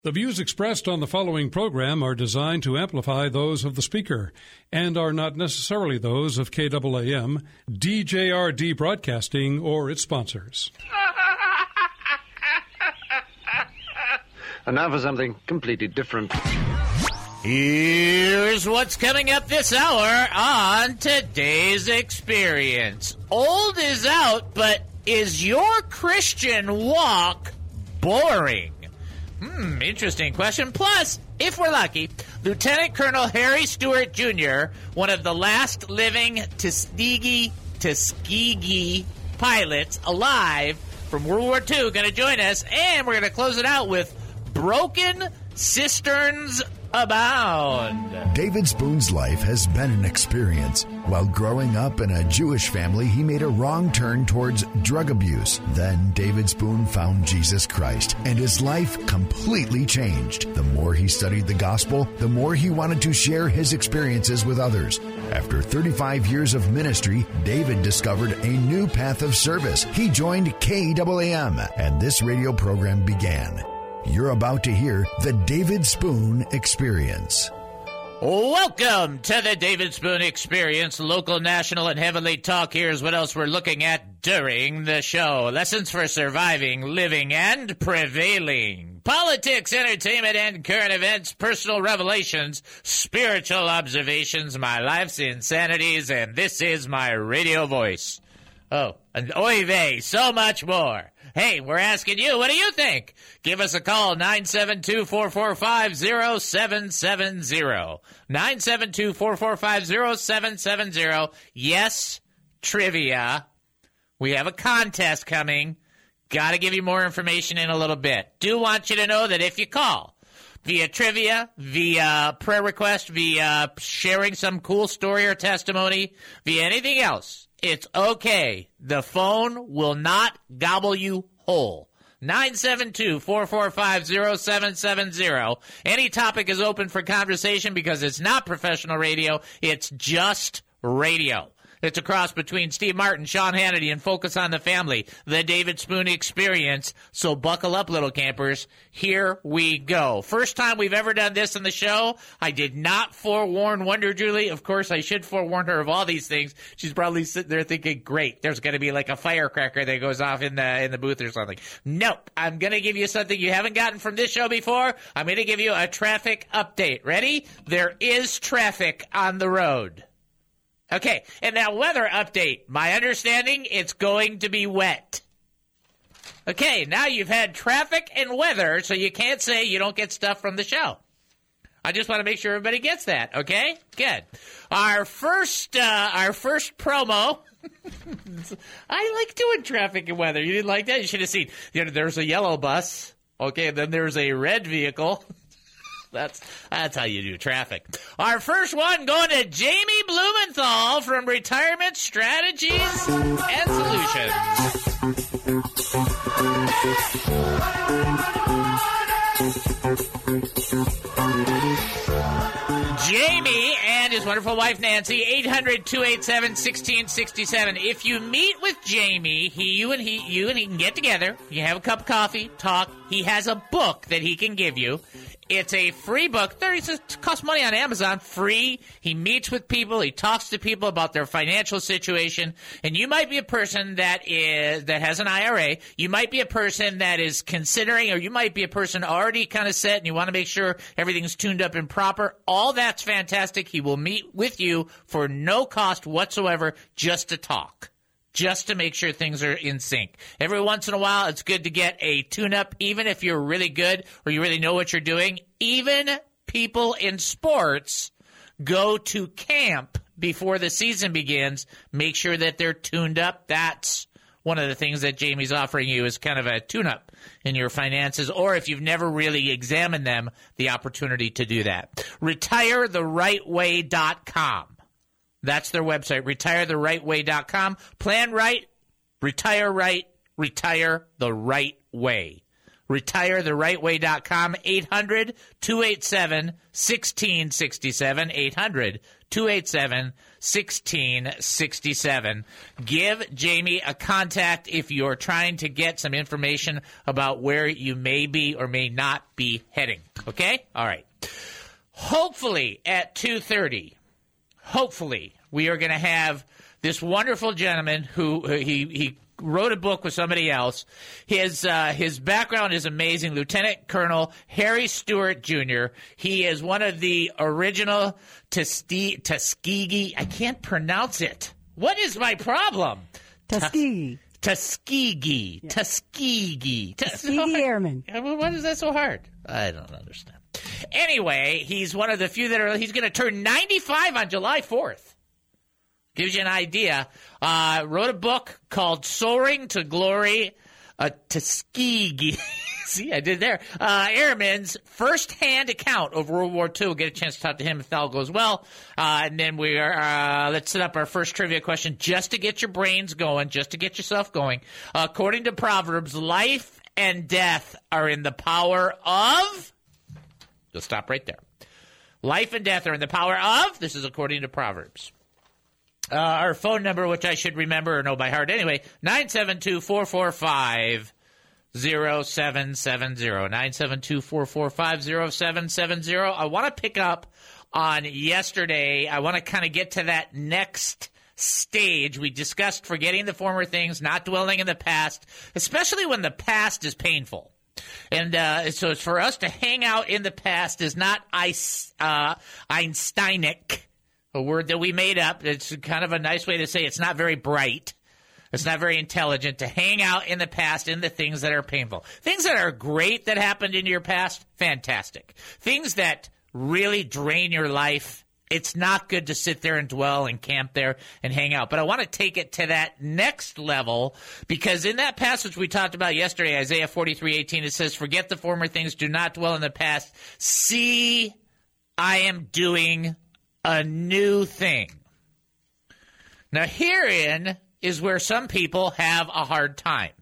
The views expressed on the following program are designed to amplify those of the speaker and are not necessarily those of KAAM, DJRD Broadcasting, or its sponsors. And now for something completely different. Here's what's coming up this hour on today's experience. Old is out, but is your Christian walk boring? Interesting question. Plus, if we're lucky, Lieutenant Colonel Harry Stewart Jr., one of the last living Tuskegee pilots alive from World War II, going to join us, and we're going to close it out with Broken Cisterns Abound. David Spoon's life has been an experience. While growing up in a Jewish family, he made a wrong turn towards drug abuse. Then David Spoon found Jesus Christ, and his life completely changed. The more he studied the gospel, the more he wanted to share his experiences with others. After 35 years of ministry, David discovered a new path of service. He joined KAAM, and this radio program began. You're about to hear the David Spoon Experience. Welcome to the David Spoon Experience, local, national, and heavenly talk. Here's what else we're looking at during the show. Lessons for surviving, living, and prevailing. Politics, entertainment, and current events, personal revelations, spiritual observations, my life's insanities, and this is my radio voice. Oh, and oy vey, so much more. Hey, we're asking you, what do you think? Give us a call, 972-445-0770. 972-445-0770. Yes, trivia. We have a contest coming. Got to give you more information in a little bit. Do want you to know that if you call via trivia, via prayer request, via sharing some cool story or testimony, via anything else, it's okay. The phone will not gobble you whole. 972-445-0770. Any topic is open for conversation because it's not professional radio. It's just radio. It's a cross between Steve Martin, Sean Hannity, and Focus on the Family, the David Spoon Experience. So buckle up, little campers. Here we go. First time we've ever done this in the show. I did not forewarn Wonder Julie. Of course, I should forewarn her of all these things. She's probably sitting there thinking, great, there's going to be like a firecracker that goes off in the booth or something. Nope. I'm going to give you something you haven't gotten from this show before. I'm going to give you a traffic update. Ready? There is traffic on the road. Okay, and now weather update. My understanding, it's going to be wet. Okay, now you've had traffic and weather, so you can't say you don't get stuff from the show. I just want to make sure everybody gets that, okay? Good. Our first promo. I like doing traffic and weather. You didn't like that? You should have seen. There's a yellow bus. Okay, then there's a red vehicle. That's how you do traffic. Our first one going to Jamie Blumenthal from Retirement Strategies and Solutions. Jamie and his wonderful wife Nancy, 800-287-1667. If you meet with Jamie, you and he can get together. You have a cup of coffee, talk. He has a book that he can give you. It's a free book. It costs money on Amazon. Free. He meets with people. He talks to people about their financial situation. And you might be a person that has an IRA. You might be a person that is considering, or you might be a person already kind of set and you want to make sure everything's tuned up and proper. All that's fantastic. He will meet with you for no cost whatsoever just to talk. Just to make sure things are in sync. Every once in a while, it's good to get a tune-up, even if you're really good or you really know what you're doing. Even people in sports go to camp before the season begins. Make sure that they're tuned up. That's one of the things that Jamie's offering you is kind of a tune-up in your finances, or if you've never really examined them, the opportunity to do that. RetireTheRightWay.com. That's their website, RetireTheRightWay.com. Plan right, retire the right way. RetireTheRightWay.com, 800-287-1667, 800-287-1667. Give Jamie a contact if you're trying to get some information about where you may be or may not be heading. Okay? All right. Hopefully at 2:30, we are going to have this wonderful gentleman who he wrote a book with somebody else. His background is amazing. Lieutenant Colonel Harry Stewart Jr. He is one of the original Tuskegee. I can't pronounce it. What is my problem? Tuskegee. Tuskegee. Yeah. Tuskegee. Tuskegee Airmen. Why is that so hard? I don't understand. Anyway, he's one of the few he's going to turn 95 on July 4th. Gives you an idea. Wrote a book called Soaring to Glory, Tuskegee. See, I did there. Airman's first-hand account of World War II. We'll get a chance to talk to him if all goes well. And then we are, let's set up our first trivia question just to get your brains going, just to get yourself going. According to Proverbs, life and death are in the power of... You'll stop right there. Life and death are in the power of... This is according to Proverbs. Our phone number, which I should remember or know by heart anyway, 972-445-0770. 972-445-0770. I want to pick up on yesterday. I want to kind of get to that next stage. We discussed forgetting the former things, not dwelling in the past, especially when the past is painful. And so it's for us to hang out in the past is not Einsteinic, a word that we made up. It's kind of a nice way to say it's not very bright. It's not very intelligent to hang out in the past in the things that are painful. Things that are great that happened in your past, fantastic. Things that really drain your life, it's not good to sit there and dwell and camp there and hang out. But I want to take it to that next level because in that passage we talked about yesterday, Isaiah 43:18, it says, forget the former things, do not dwell in the past. See, I am doing a new thing. Now, herein is where some people have a hard time.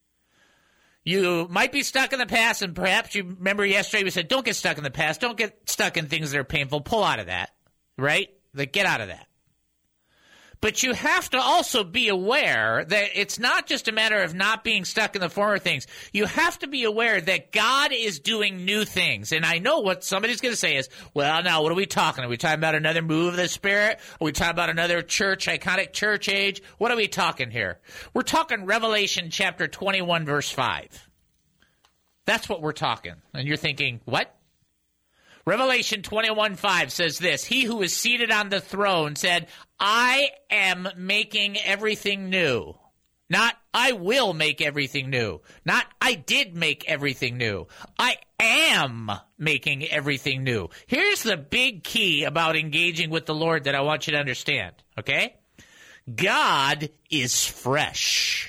You might be stuck in the past, and perhaps you remember yesterday we said, don't get stuck in the past. Don't get stuck in things that are painful. Pull out of that, right? Get out of that. But you have to also be aware that it's not just a matter of not being stuck in the former things. You have to be aware that God is doing new things. And I know what somebody's going to say is, well, now, what are we talking? Are we talking about another move of the Spirit? Are we talking about another iconic church age? What are we talking here? We're talking Revelation chapter 21, verse 5. That's what we're talking. And you're thinking, what? Revelation 21:5 says this, he who is seated on the throne said, I am making everything new. Not, I will make everything new. Not, I did make everything new. I am making everything new. Here's the big key about engaging with the Lord that I want you to understand, okay? God is fresh.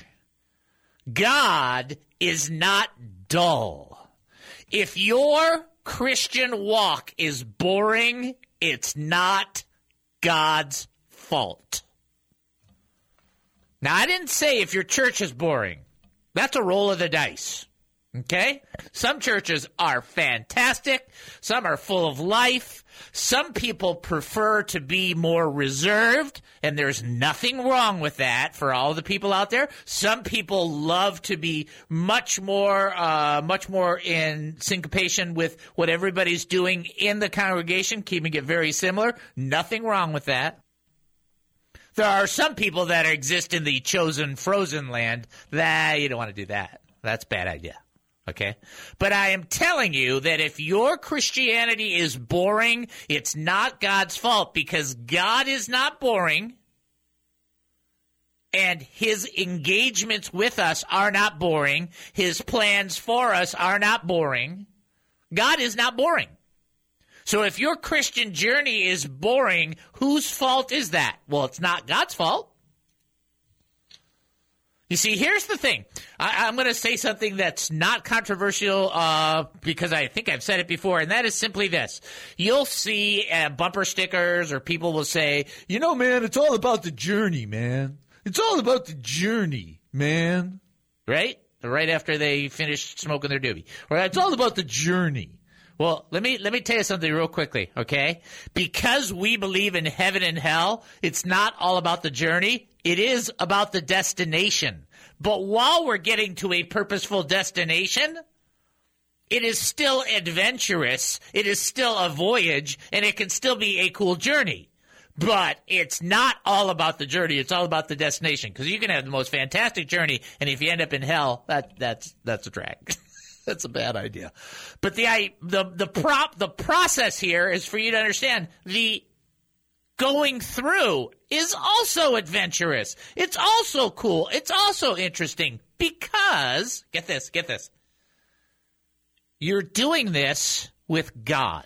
God is not dull. If your Christian walk is boring, it's not God's fault. Now, I didn't say if your church is boring. That's a roll of the dice. Okay? Some churches are fantastic. Some are full of life. Some people prefer to be more reserved, and there's nothing wrong with that for all the people out there. Some people love to be much more in syncopation with what everybody's doing in the congregation, keeping it very similar. Nothing wrong with that. There are some people that exist in the chosen frozen land that you don't want to do that. That's a bad idea. Okay? But I am telling you that if your Christianity is boring, it's not God's fault because God is not boring and his engagements with us are not boring. His plans for us are not boring. God is not boring. So if your Christian journey is boring, whose fault is that? Well, it's not God's fault. You see, here's the thing. I'm going to say something that's not controversial because I think I've said it before, and that is simply this. You'll see bumper stickers or people will say, you know, man, it's all about the journey, man. It's all about the journey, man. Right? right after they finish smoking their doobie. Or it's all about the journey. Well, let me tell you something real quickly, okay? Because we believe in heaven and hell, it's not all about the journey. It is about the destination. But while we're getting to a purposeful destination, it is still adventurous. It is still a voyage, and it can still be a cool journey. But it's not all about the journey. It's all about the destination. Because you can have the most fantastic journey, and if you end up in hell, that's a drag. That's a bad idea. But the process here is for you to understand the going through is also adventurous. It's also cool. It's also interesting because, get this, you're doing this with God.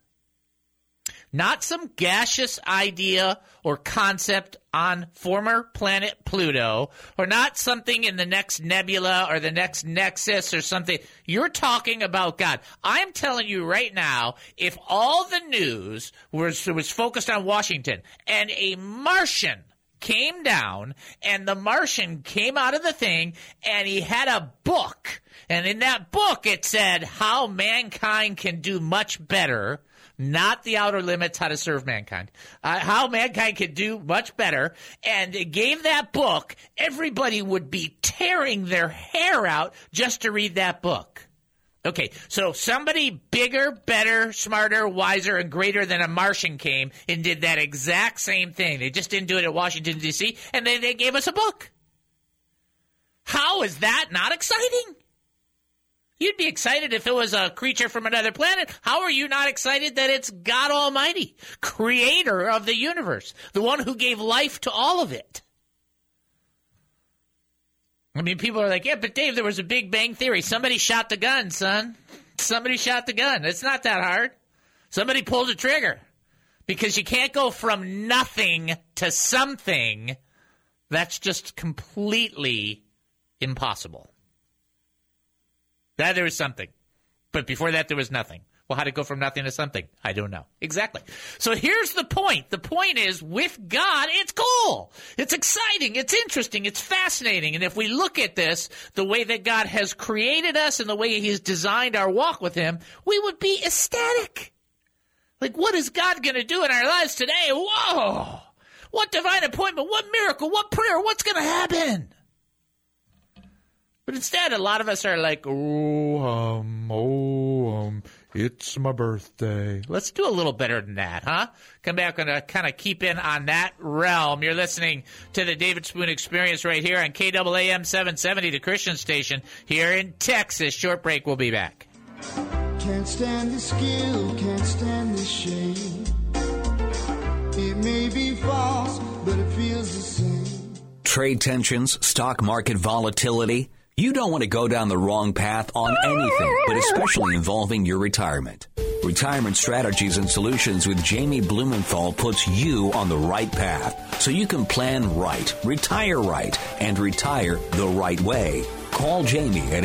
Not some gaseous idea or concept on former planet Pluto, or not something in the next nebula or the next nexus or something. You're talking about God. I'm telling you right now, if all the news was focused on Washington and a Martian came down and the Martian came out of the thing and he had a book, and in that book it said how mankind can do much better, not the outer limits, how to serve mankind, how mankind can do much better, and it gave that book, everybody would be tearing their hair out just to read that book. Okay, so somebody bigger, better, smarter, wiser, and greater than a Martian came and did that exact same thing. They just didn't do it at Washington, D.C., and they gave us a book. How is that not exciting? You'd be excited if it was a creature from another planet. How are you not excited that it's God Almighty, creator of the universe, the one who gave life to all of it? I mean, people are like, yeah, but Dave, there was a Big Bang Theory. Somebody shot the gun, son. Somebody shot the gun. It's not that hard. Somebody pulled the trigger. Because you can't go from nothing to something. That's just completely impossible. That there was something. But before that, there was nothing. Well, how to go from nothing to something? I don't know. Exactly. So here's the point. The point is, with God, it's cool. It's exciting. It's interesting. It's fascinating. And if we look at this, the way that God has created us and the way He's designed our walk with Him, we would be ecstatic. Like, what is God going to do in our lives today? Whoa! What divine appointment? What miracle? What prayer? What's going to happen? But instead, a lot of us are like, it's my birthday. Let's do a little better than that, huh? Come back and kind of keep in on that realm. You're listening to the David Spoon Experience right here on KAAM 770, the Christian station here in Texas. Short break. We'll be back. Can't stand the skill, can't stand the shame. It may be false, but it feels the same. Trade tensions, stock market volatility. You don't want to go down the wrong path on anything, but especially involving your retirement. Retirement Strategies and Solutions with Jamie Blumenthal puts you on the right path so you can plan right, retire right, and retire the right way. Call Jamie at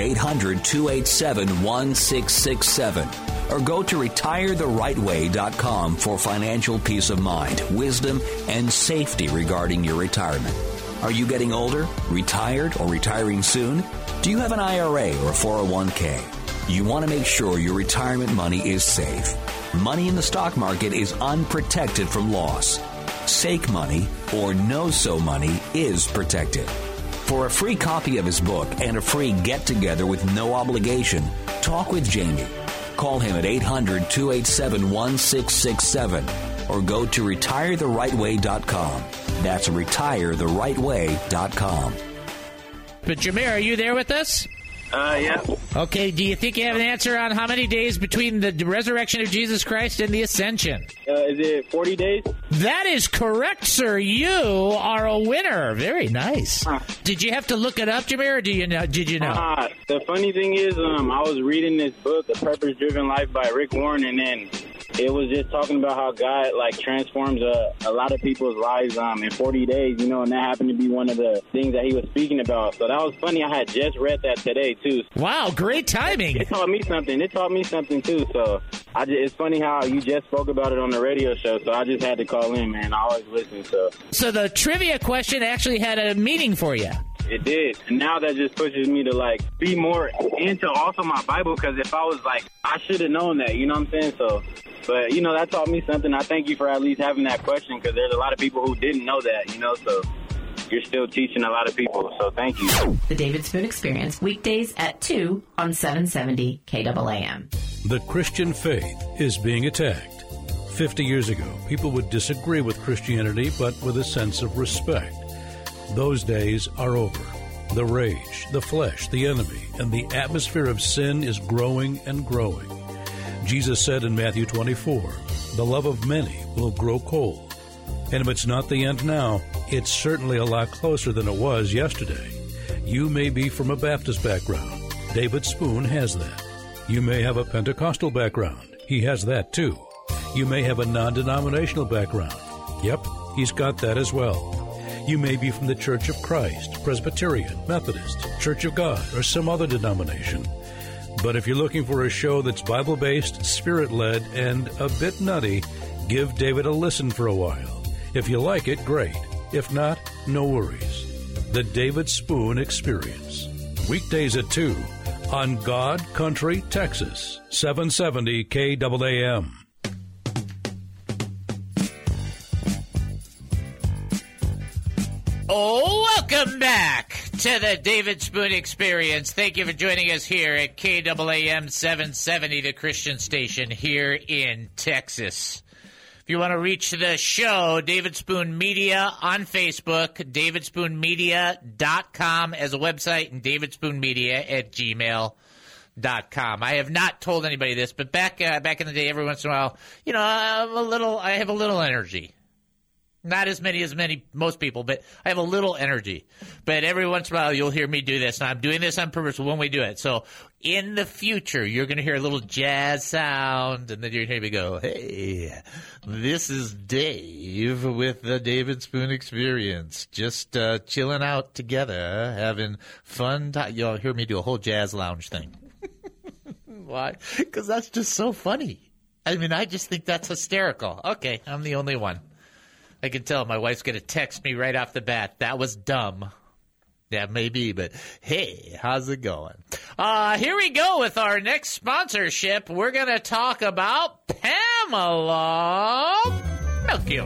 800-287-1667 or go to retiretherightway.com for financial peace of mind, wisdom, and safety regarding your retirement. Are you getting older, retired, or retiring soon? Do you have an IRA or a 401k? You want to make sure your retirement money is safe. Money in the stock market is unprotected from loss. Sake money or no-so money is protected. For a free copy of his book and a free get-together with no obligation, talk with Jamie. Call him at 800-287-1667 or go to retiretherightway.com. That's retiretherightway.com. But Jameer, are you there with us? Yeah. Okay, do you think you have an answer on how many days between the resurrection of Jesus Christ and the ascension? Is it 40 days? That is correct, sir. You are a winner. Very nice. Did you have to look it up, Jameer, or did you know? The funny thing is, I was reading this book, A Purpose-Driven Life by Rick Warren, and then it was just talking about how God, transforms a lot of people's lives in 40 days, and that happened to be one of the things that he was speaking about. So that was funny. I had just read that today, too. Wow, great timing. It taught me something. Too. So it's funny how you just spoke about it on the radio show, so I just had to call in, man. I always listen, so. So the trivia question actually had a meaning for you. It did. And now that just pushes me to, like, be more into also my Bible, because if I was, like, I should have known that, you know what I'm saying? So, but, you know, that taught me something. I thank you for at least having that question, because there's a lot of people who didn't know that, you know, so you're still teaching a lot of people, so thank you. The David Spoon Experience, weekdays at 2 on 770 KAAM. The Christian faith is being attacked. 50 years ago, people would disagree with Christianity, but with a sense of respect. Those days are over. The rage, the flesh, the enemy, and the atmosphere of sin is growing and growing. Jesus said in Matthew 24, the love of many will grow cold. And if it's not the end now, it's certainly a lot closer than it was yesterday. You may be from a Baptist background. David Spoon has that. You may have a Pentecostal background. He has that too. You may have a non-denominational background. Yep, he's got that as well. You may be from the Church of Christ, Presbyterian, Methodist, Church of God, or some other denomination. But if you're looking for a show that's Bible-based, Spirit-led, and a bit nutty, give David a listen for a while. If you like it, great. If not, no worries. The David Spoon Experience. Weekdays at 2 on God Country, Texas, 770 KAAM. Oh, welcome back to the David Spoon Experience. Thank you for joining us here at KAAM 770, the Christian station here in Texas. If you want to reach the show, David Spoon Media on Facebook, davidspoonmedia.com as a website, and davidspoonmedia@gmail.com. I have not told anybody this, but back in the day, every once in a while, you know, I have a little energy. Not as many most people, but I have a little energy. But every once in a while, you'll hear me do this, and I'm doing this on purpose when we do it. So in the future, you're going to hear a little jazz sound, and then you're going to hear me go, hey, this is Dave with the David Spoon Experience. Just chilling out together, having fun. You'll hear me do a whole jazz lounge thing. Why? Because that's just so funny. I mean, I just think that's hysterical. Okay, I'm the only one. I can tell my wife's going to text me right off the bat. That was dumb. Yeah, maybe, but hey, how's it going? Here we go with our next sponsorship. We're going to talk about Pamela Milk You.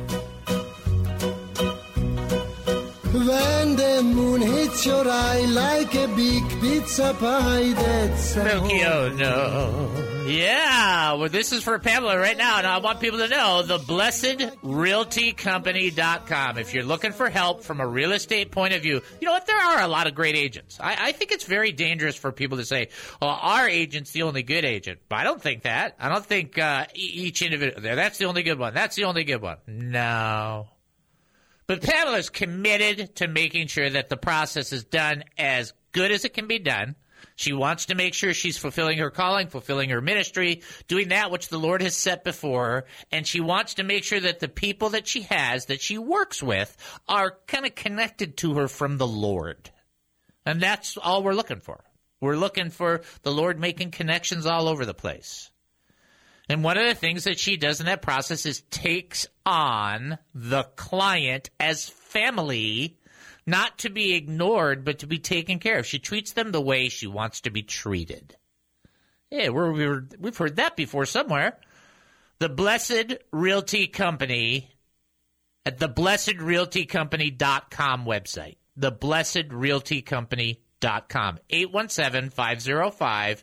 When the moon hits your eye like a big pizza pie, that's Milk You, oh no. Yeah, well, this is for Pamela right now, and I want people to know the BlessedRealtyCompany.com. If you're looking for help from a real estate point of view, you know what? There are a lot of great agents. I think it's very dangerous for people to say, well, our agent's the only good agent. But I don't think that. I don't think each individual, that's the only good one. That's the only good one. No. But Pamela's committed to making sure that the process is done as good as it can be done. She wants to make sure she's fulfilling her calling, fulfilling her ministry, doing that which the Lord has set before her, and she wants to make sure that the people that she has, that she works with, are kind of connected to her from the Lord. And that's all we're looking for. We're looking for the Lord making connections all over the place. And one of the things that she does in that process is takes on the client as family, not to be ignored, but to be taken care of. She treats them the way she wants to be treated. Yeah, we've heard that before somewhere. The Blessed Realty Company at the BlessedRealtyCompany.com website. The BlessedRealtyCompany.com. 817-505-5541.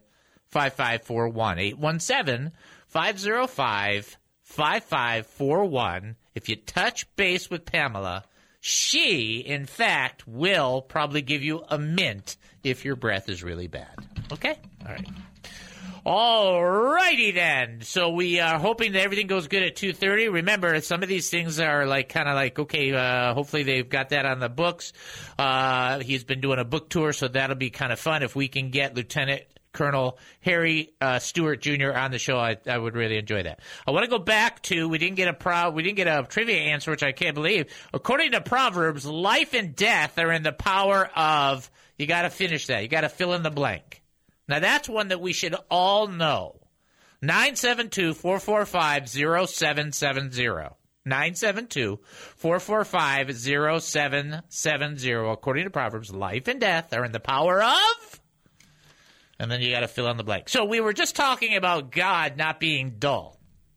817-505-5541. If you touch base with Pamela, she, in fact, will probably give you a mint if your breath is really bad. Okay? All right. All righty then. So we are hoping that everything goes good at 2:30. Remember, some of these things are kind of like, okay, hopefully they've got that on the books. He's been doing a book tour, so that'll be kind of fun. If we can get Lieutenant Colonel Harry Stewart Jr. on the show, I would really enjoy that. I want to go back to we didn't get a trivia answer, which I can't believe. According to Proverbs, life and death are in the power of. You got to finish that. You got to fill in the blank. Now that's one that we should all know. 972-445-0770. 972-445-0770. According to Proverbs, life and death are in the power of, and then you got to fill in the blank. So we were just talking about God not being dull.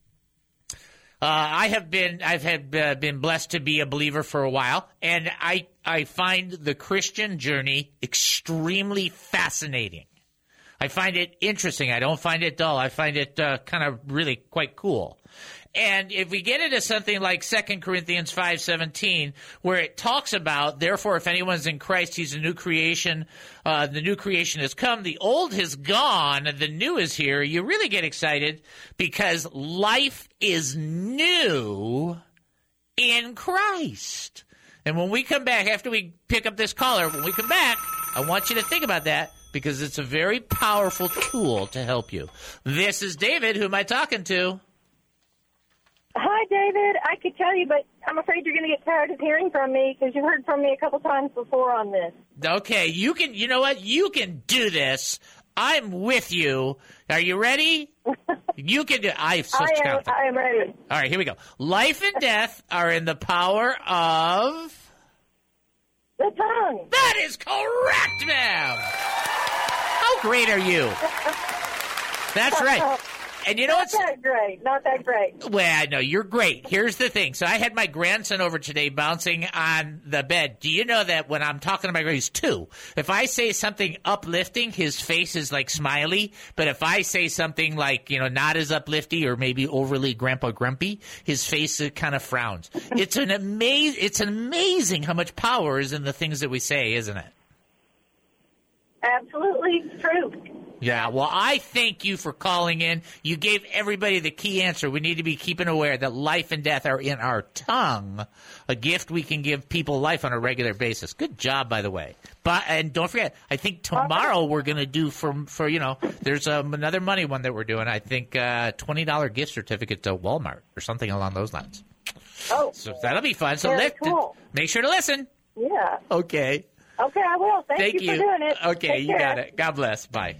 I've been blessed to be a believer for a while, and I find the Christian journey extremely fascinating. I find it interesting. I don't find it dull. I find it kind of really quite cool. And if we get into something like 2 Corinthians 5:17, where it talks about, therefore, if anyone's in Christ, he's a new creation. The new creation has come. The old has gone. The new is here. You really get excited because life is new in Christ. And when we come back, after we pick up this caller, when we come back, I want you to think about that because it's a very powerful tool to help you. This is David. Who am I talking to? Hi, David. I could tell you, but I'm afraid you're going to get tired of hearing from me because you've heard from me a couple times before on this. Okay, you know what? You can do this. I'm with you. Are you ready? You can do it. I am ready. All right, here we go. Life and death are in the power of the tongue. That is correct, ma'am. How great are you? That's right. And you know what's not that great. Well, no, you're great. Here's the thing. So I had my grandson over today bouncing on the bed. Do you know that when I'm talking to my grandson, he's 2. If I say something uplifting, his face is like smiley. But if I say something like, not as uplifting or maybe overly grandpa grumpy, his face kind of frowns. It's amazing how much power is in the things that we say, isn't it? Absolutely true. Yeah, well, I thank you for calling in. You gave everybody the key answer. We need to be keeping aware that life and death are in our tongue, a gift we can give people life on a regular basis. Good job, by the way. And don't forget, I think tomorrow we're going to do there's another money one that we're doing. I think $20 gift certificate to Walmart or something along those lines. Oh. So that'll be fun. So cool. Make sure to listen. Yeah. Okay. Okay, I will. Thank you for doing it. Okay, you got it. God bless. Bye.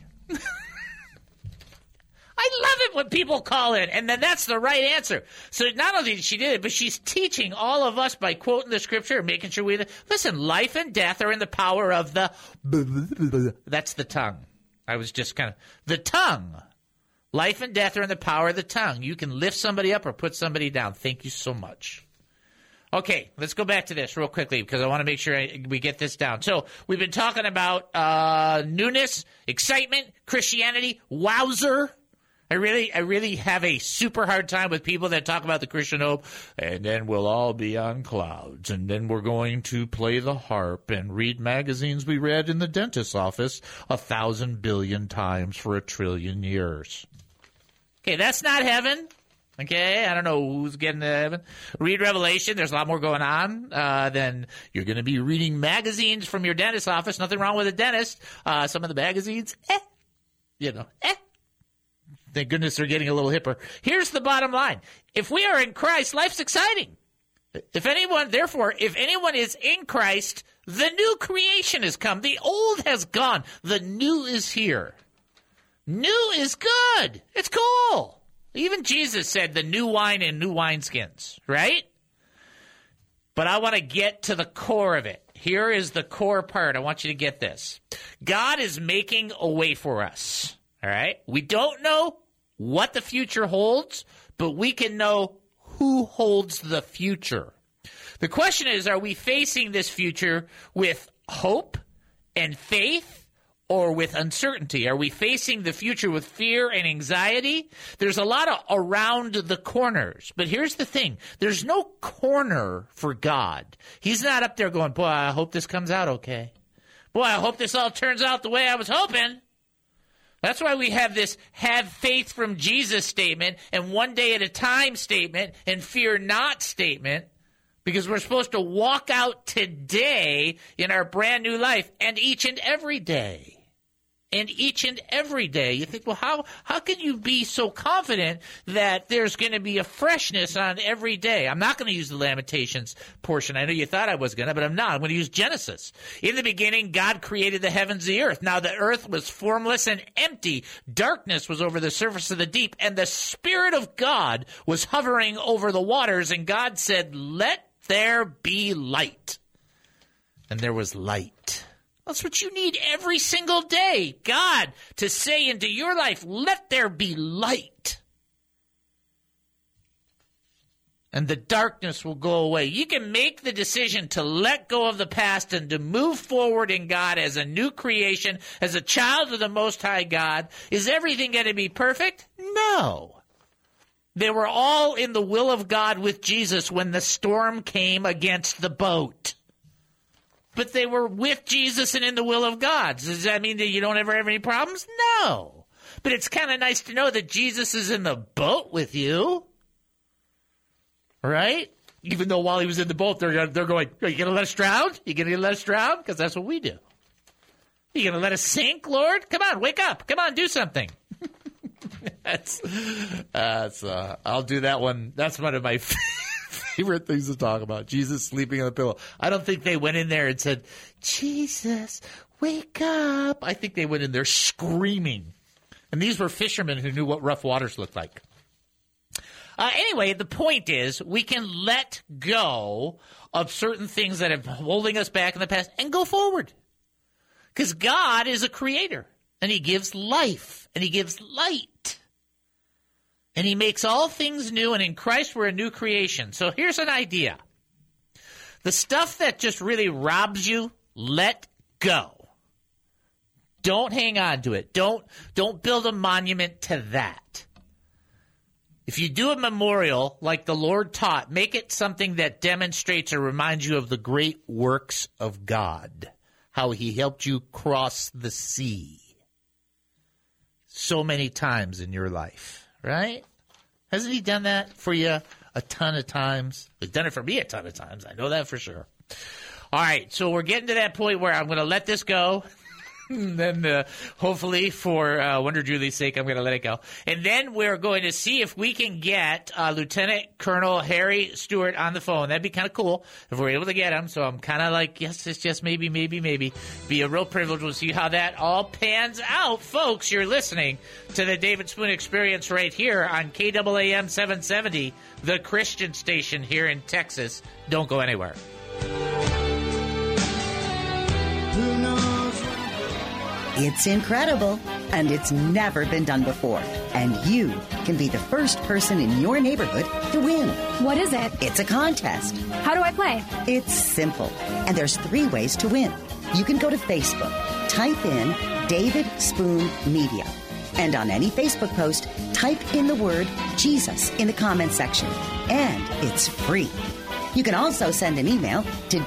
I love it when people call in, and then that's the right answer. So not only did she do it, but she's teaching all of us by quoting the scripture and making sure we listen. Life and death are in the power of the. That's the tongue. I was just the tongue. Life and death are in the power of the tongue. You can lift somebody up or put somebody down. Thank you so much. Okay, let's go back to this real quickly because I want to make sure we get this down. So we've been talking about newness, excitement, Christianity, wowzer. I really have a super hard time with people that talk about the Christian hope, and then we'll all be on clouds, and then we're going to play the harp and read magazines we read in the dentist's office 1,000 billion times for 1 trillion years. Okay, that's not heaven. Okay, I don't know who's getting to heaven. Read Revelation. There's a lot more going on than you're going to be reading magazines from your dentist's office. Nothing wrong with a dentist. Some of the magazines, Thank goodness they're getting a little hipper. Here's the bottom line. If we are in Christ, life's exciting. If anyone is in Christ, the new creation has come. The old has gone. The new is here. New is good. It's cool. Even Jesus said the new wine and new wineskins, right? But I want to get to the core of it. Here is the core part. I want you to get this. God is making a way for us, all right? We don't know what the future holds, but we can know who holds the future. The question is, are we facing this future with hope and faith or with uncertainty? Are we facing the future with fear and anxiety? There's a lot of around the corners. But here's the thing. There's no corner for God. He's not up there going, boy, I hope this comes out okay. Boy, I hope this all turns out the way I was hoping. That's why we have this have faith from Jesus statement and one day at a time statement and fear not statement, because we're supposed to walk out today in our brand new life and each and every day. And each and every day, you think, well, how can you be so confident that there's going to be a freshness on every day? I'm not going to use the Lamentations portion. I know you thought I was going to, but I'm not. I'm going to use Genesis. In the beginning, God created the heavens and the earth. Now the earth was formless and empty. Darkness was over the surface of the deep, and the Spirit of God was hovering over the waters, and God said, "Let there be light." And there was light. That's what you need every single day. God to say into your life, let there be light. And the darkness will go away. You can make the decision to let go of the past and to move forward in God as a new creation, as a child of the Most High God. Is everything going to be perfect? No. They were all in the will of God with Jesus when the storm came against the boat. But they were with Jesus and in the will of God. Does that mean that you don't ever have any problems? No. But it's kind of nice to know that Jesus is in the boat with you. Right? Even though while he was in the boat, they're going, are you going to let us drown? You going to let us drown? Because that's what we do. You going to let us sink, Lord? Come on, wake up. Come on, do something. I'll do that one. That's one of my favorite things to talk about. Jesus sleeping on the pillow. I don't think they went in there and said, Jesus, wake up. I think they went in there screaming. And these were fishermen who knew what rough waters looked like. Anyway, the point is we can let go of certain things that have been holding us back in the past and go forward. Because God is a creator, and he gives life, and he gives light. And he makes all things new, and in Christ we're a new creation. So here's an idea. The stuff that just really robs you, let go. Don't hang on to it. Don't build a monument to that. If you do a memorial like the Lord taught, make it something that demonstrates or reminds you of the great works of God, how he helped you cross the sea so many times in your life, right? Hasn't he done that for you a ton of times? He's done it for me a ton of times. I know that for sure. All right, so we're getting to that point where I'm going to let this go. And then hopefully for Wonder Julie's sake, I'm going to let it go. And then we're going to see if we can get Lieutenant Colonel Harry Stewart on the phone. That'd be kind of cool if we're able to get him. So I'm kind of like, yes, it's just maybe. Be a real privilege. We'll see how that all pans out. Folks, you're listening to the David Spoon Experience right here on KAAM 770, the Christian station here in Texas. Don't go anywhere. Who knows? It's incredible, and it's never been done before. And you can be the first person in your neighborhood to win. What is it? It's a contest. How do I play? It's simple, and there's 3 ways to win. You can go to Facebook, type in David Spoon Media, and on any Facebook post, type in the word Jesus in the comment section, and it's free. You can also send an email to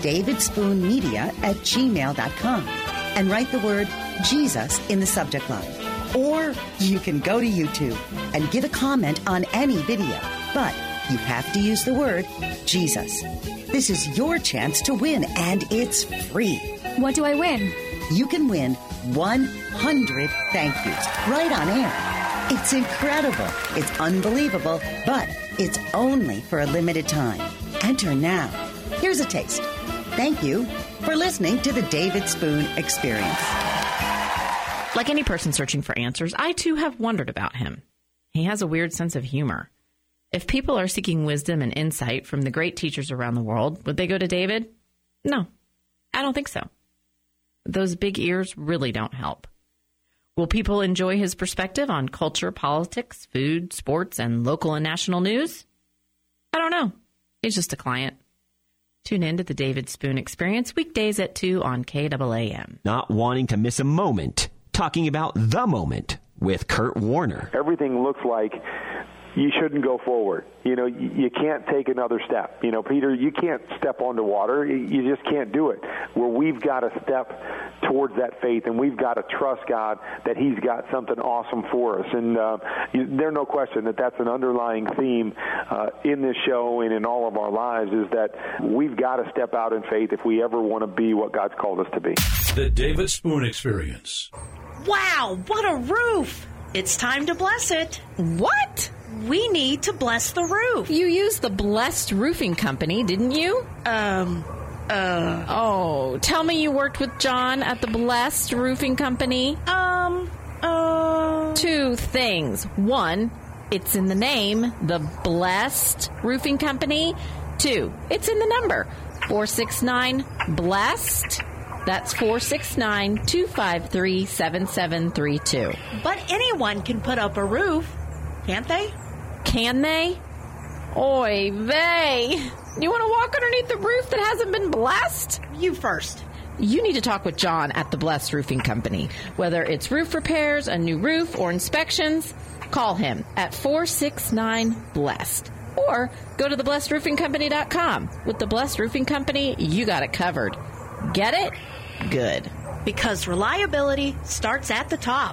davidspoonmedia@gmail.com and write the word Jesus in the subject line. Or you can go to YouTube and give a comment on any video, but you have to use the word Jesus. This is your chance to win, and it's free. What do I win? You can win 100 thank yous right on air. It's incredible. It's unbelievable, but it's only for a limited time. Enter now. Here's a taste. Thank you for listening to the David Spoon Experience. Like any person searching for answers, I too have wondered about him. He has a weird sense of humor. If people are seeking wisdom and insight from the great teachers around the world, would they go to David? No, I don't think so. Those big ears really don't help. Will people enjoy his perspective on culture, politics, food, sports, and local and national news? I don't know. He's just a client. Tune in to the David Spoon Experience weekdays at 2 on KAAM. Not wanting to miss a moment. Talking about the moment with Kurt Warner. Everything looks like you shouldn't go forward. You know, you can't take another step. You know, Peter, you can't step onto water. You just can't do it. Where we've got to step towards that faith, and we've got to trust God that he's got something awesome for us. And there's no question that that's an underlying theme in this show and in all of our lives, is that we've got to step out in faith if we ever want to be what God's called us to be. The David Spoon Experience. Wow, what a roof! It's time to bless it. What? We need to bless the roof. You used the Blessed Roofing Company, didn't you? Oh, tell me you worked with John at the Blessed Roofing Company? Two things. One, it's in the name, the Blessed Roofing Company. Two, it's in the number, 469-BLESSED. That's 469-253-7732. But anyone can put up a roof, can't they? Can they? Oy vey. You want to walk underneath the roof that hasn't been blessed? You first. You need to talk with John at the Blessed Roofing Company. Whether it's roof repairs, a new roof, or inspections, call him at 469-BLESSED. Or go to theblessedroofingcompany.com. With the Blessed Roofing Company, you got it covered. Get it? Good. Because reliability starts at the top.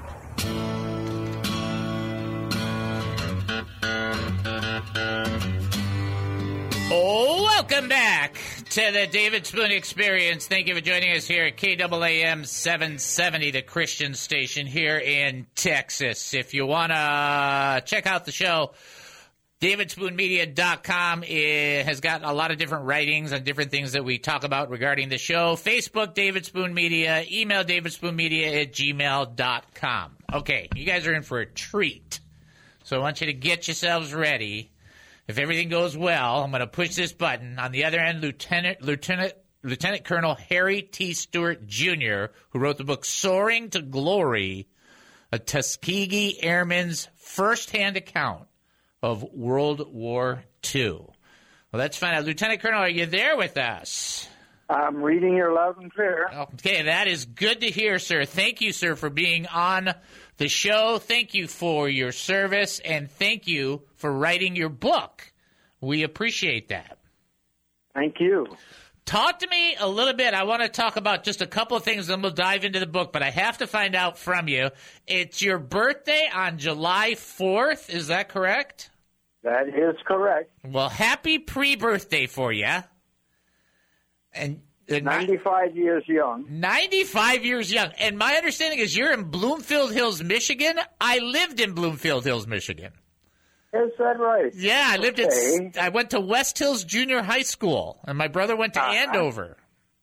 Welcome back to the David Spoon Experience. Thank you for joining us here at KAAM 770, the Christian station here in Texas. If you want to check out the show, DavidSpoonMedia.com has got a lot of different writings on different things that we talk about regarding the show. Facebook, David Spoon Media. Email DavidSpoonMedia@gmail.com. Okay, you guys are in for a treat. So I want you to get yourselves ready. If everything goes well, I'm going to push this button. On the other end, Lieutenant Colonel Harry T. Stewart, Jr., who wrote the book Soaring to Glory, a Tuskegee Airman's first-hand account of World War II. Well, let's find out. Lieutenant Colonel, are you there with us? I'm reading you loud and clear. Okay, that is good to hear, sir. Thank you, sir, for being on the show. Thank you for your service, and thank you for writing your book. We appreciate that. Thank you. Talk to me a little bit. I want to talk about just a couple of things, then we'll dive into the book, but I have to find out from you. It's your birthday on July 4th. Is that correct? That is correct. Well, happy pre-birthday for you. And 95 years young. 95 years young. And my understanding is you're in Bloomfield Hills, Michigan. I lived in Bloomfield Hills, Michigan. Is that right? Yeah, I went to West Hills Junior High School, and my brother went to Andover.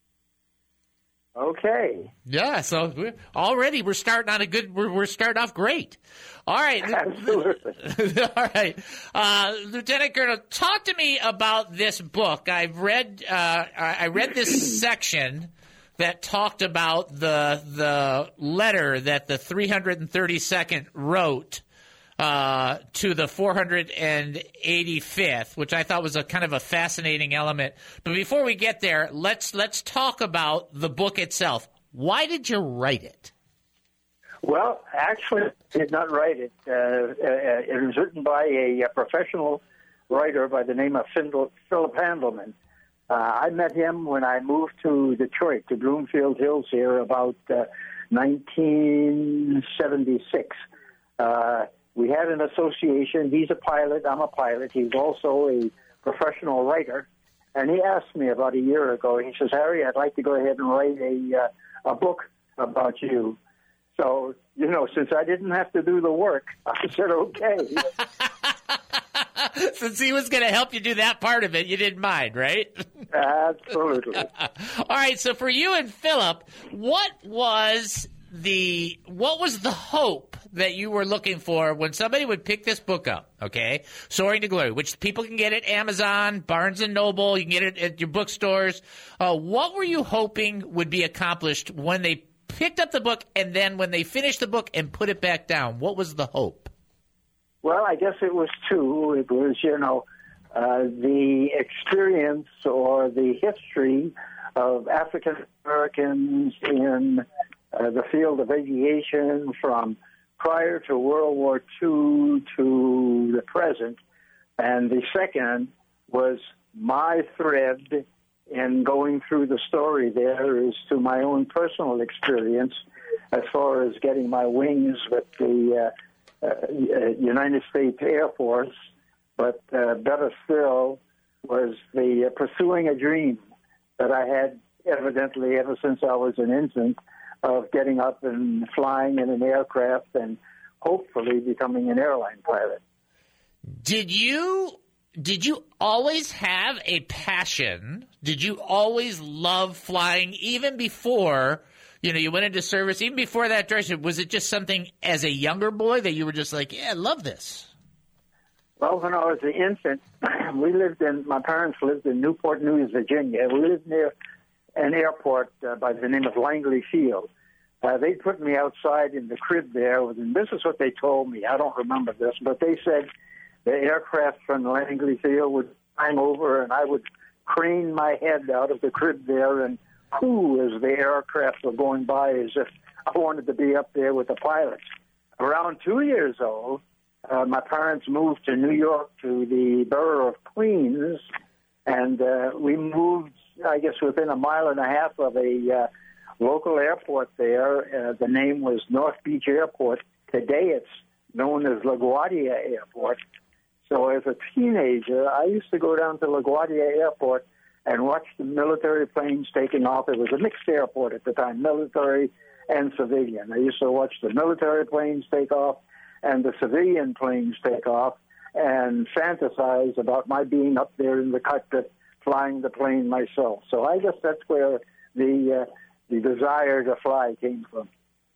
Okay. Yeah, so we're starting off great. All right. Absolutely. All right. Lieutenant Colonel, talk to me about this book. I read this section that talked about the letter that the 332nd wrote to the 485th, which I thought was a kind of a fascinating element. But before we get there, let's talk about the book itself. Why did you write it? Well, actually, I did not write it. It was written by a professional writer by the name of Philip Handelman. I met him when I moved to Detroit, to Bloomfield Hills here, about 1976. We had an association. He's a pilot. I'm a pilot. He's also a professional writer. And he asked me about a year ago, he says, Harry, I'd like to go ahead and write a book about you. So, since I didn't have to do the work, I said, okay. Since he was going to help you do that part of it, you didn't mind, right? Absolutely. All right, so for you and Philip, what was the hope that you were looking for when somebody would pick this book up, okay? Soaring to Glory, which people can get at Amazon, Barnes & Noble, you can get it at your bookstores. What were you hoping would be accomplished when they picked up the book and then when they finished the book and put it back down? What was the hope? Well, I guess it was two. It was, the experience or the history of African Americans in the field of aviation from prior to World War II to the present. And the second was my thread in going through the story there is to my own personal experience as far as getting my wings with the United States Air Force, but better still was the pursuing a dream that I had evidently ever since I was an infant of getting up and flying in an aircraft and hopefully becoming an airline pilot. Did you always have a passion? Did you always love flying even before, you went into service, even before that direction? Was it just something as a younger boy that you were just like, yeah, I love this? Well, when I was an infant, my parents lived in Newport News, Virginia. We lived near an airport by the name of Langley Field. They put me outside in the crib there, and this is what they told me. I don't remember this, but they said the aircraft from Langley Field would climb over, and I would crane my head out of the crib there and coo as the aircraft were going by, as if I wanted to be up there with the pilots. Around 2 years old, my parents moved to New York, to the borough of Queens, and we moved, I guess, within a mile and a half of a local airport there. The name was North Beach Airport. Today it's known as LaGuardia Airport. So as a teenager, I used to go down to LaGuardia Airport and watch the military planes taking off. It was a mixed airport at the time, military and civilian. I used to watch the military planes take off and the civilian planes take off and fantasize about my being up there in the cockpit flying the plane myself. So I guess that's where the desire to fly came from.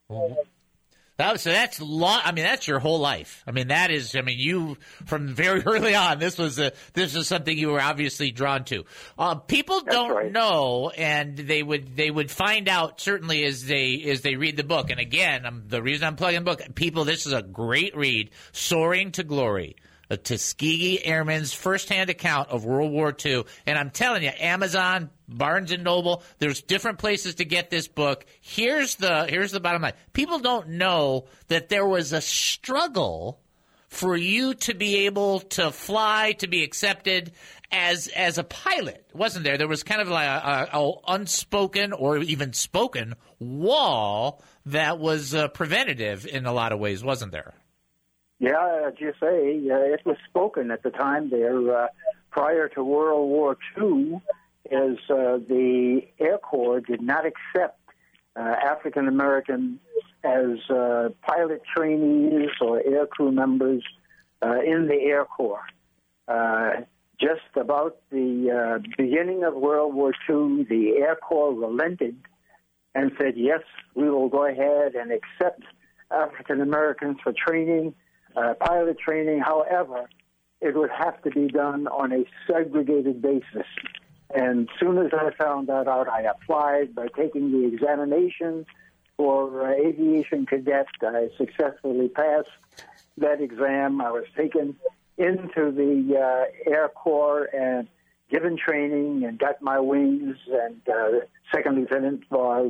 So that's that's your whole life. You from very early on. This was something you were obviously drawn to. People don't know, and they would find out certainly as they read the book. And again, the reason I'm plugging the book, people, this is a great read, Soaring to Glory. A Tuskegee Airman's firsthand account of World War II. And I'm telling you, Amazon, Barnes & Noble, there's different places to get this book. Here's the bottom line. People don't know that there was a struggle for you to be able to fly, to be accepted as a pilot, wasn't there? There was kind of like a unspoken or even spoken wall that was preventative in a lot of ways, wasn't there? Yeah, as you say, it was spoken at the time there. Prior to World War II, as the Air Corps did not accept African Americans as pilot trainees or air crew members in the Air Corps. Just about the beginning of World War II, the Air Corps relented and said, yes, we will go ahead and accept African Americans for training. Pilot training, however, it would have to be done on a segregated basis. And as soon as I found that out, I applied by taking the examination for aviation cadet. I successfully passed that exam. I was taken into the Air Corps and given training and got my wings, and second lieutenant was...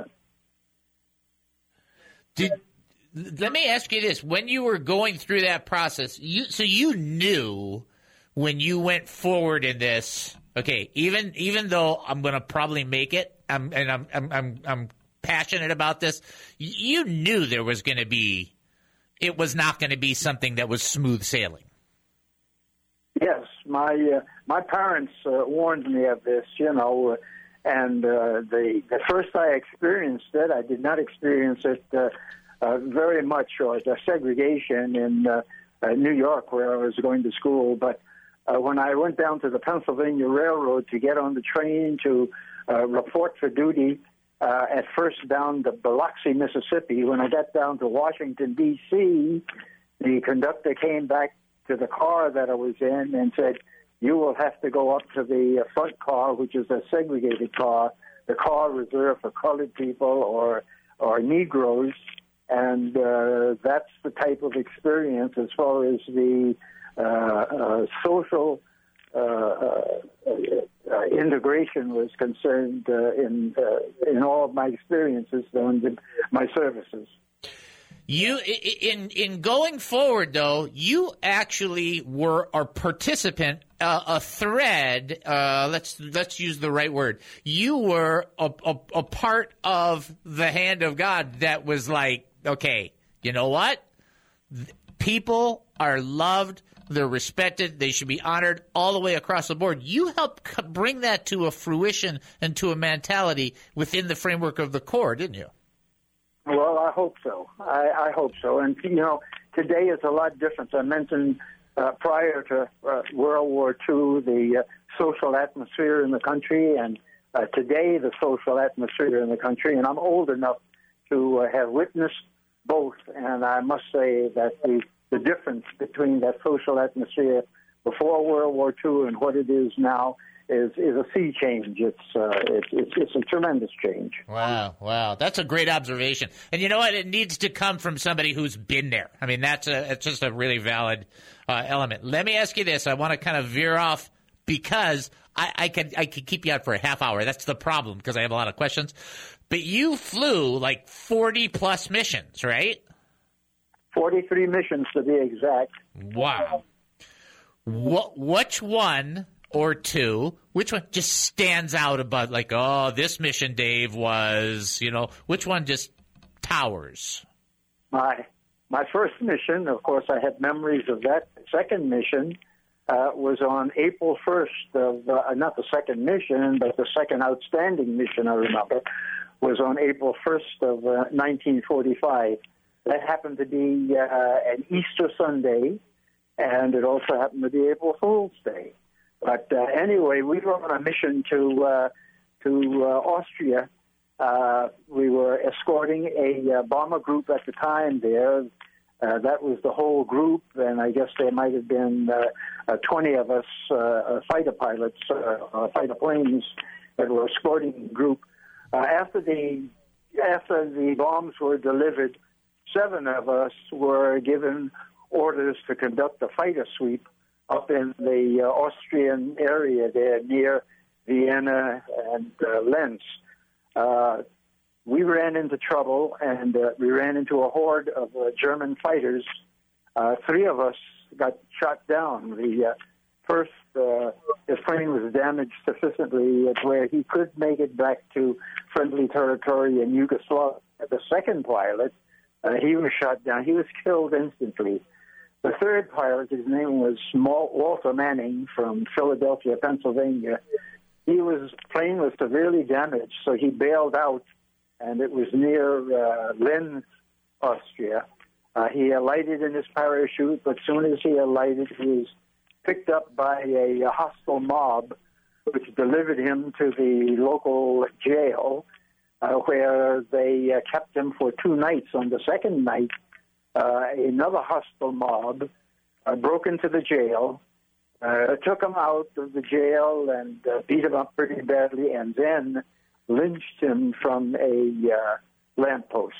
Let me ask you this. When you were going through that process, you knew when you went forward in this, okay, even though I'm going to probably make it, I'm passionate about this, you knew there was going to be, it was not going to be something that was smooth sailing. Yes, my parents warned me of this, and the first I experienced it, I did not experience it very much, or the segregation in New York, where I was going to school. But when I went down to the Pennsylvania Railroad to get on the train to report for duty, at first down to Biloxi, Mississippi, when I got down to Washington, D.C., the conductor came back to the car that I was in and said, you will have to go up to the front car, which is a segregated car, the car reserved for colored people or Negroes. And that's the type of experience as far as the social integration was concerned in all of my experiences during my services. You in going forward, though, you actually were a participant, a thread. Let's use the right word. You were a part of the hand of God that was like, okay, you know what? People are loved. They're respected. They should be honored all the way across the board. You helped bring that to a fruition and to a mentality within the framework of the Corps, didn't you? Well, I hope so. I hope so. And, today is a lot different. I mentioned prior to World War II the social atmosphere in the country, and today the social atmosphere in the country. And I'm old enough to have witnessed both, and I must say that the difference between that social atmosphere before World War II and what it is now is a sea change. It's a tremendous change. Wow. That's a great observation. And you know what? It needs to come from somebody who's been there. I mean, it's just a really valid element. Let me ask you this. I want to kind of veer off because I could keep you out for a half hour. That's the problem because I have a lot of questions. But you flew like 40-plus missions, right? 43 missions to be exact. Wow. Which one or two, which one just stands out about like, oh, this mission, Dave, was, which one just towers? My first mission, of course, I have memories of that. Second mission was on April 1st of, not the second mission, but the second outstanding mission I remember, was on April 1st of 1945. That happened to be an Easter Sunday, and it also happened to be April Fool's Day. But anyway, we were on a mission to Austria. We were escorting a bomber group at the time there. That was the whole group, and I guess there might have been 20 of us fighter pilots, fighter planes that were escorting the group. After the bombs were delivered, 7 of us were given orders to conduct a fighter sweep up in the Austrian area there near Vienna and Linz. We ran into trouble, and we ran into a horde of German fighters. 3 of us got shot down. The first, his plane was damaged sufficiently where he could make it back to friendly territory in Yugoslavia. The second pilot, he was shot down. He was killed instantly. The third pilot, his name was Walter Manning from Philadelphia, Pennsylvania. His plane was severely damaged, so he bailed out, and it was near Linz, Austria. He alighted in his parachute, but as soon as he alighted, he was picked up by a hostile mob, which delivered him to the local jail, where they kept him for 2 nights. On the second night, another hostile mob broke into the jail, took him out of the jail and beat him up pretty badly, and then lynched him from a lamppost.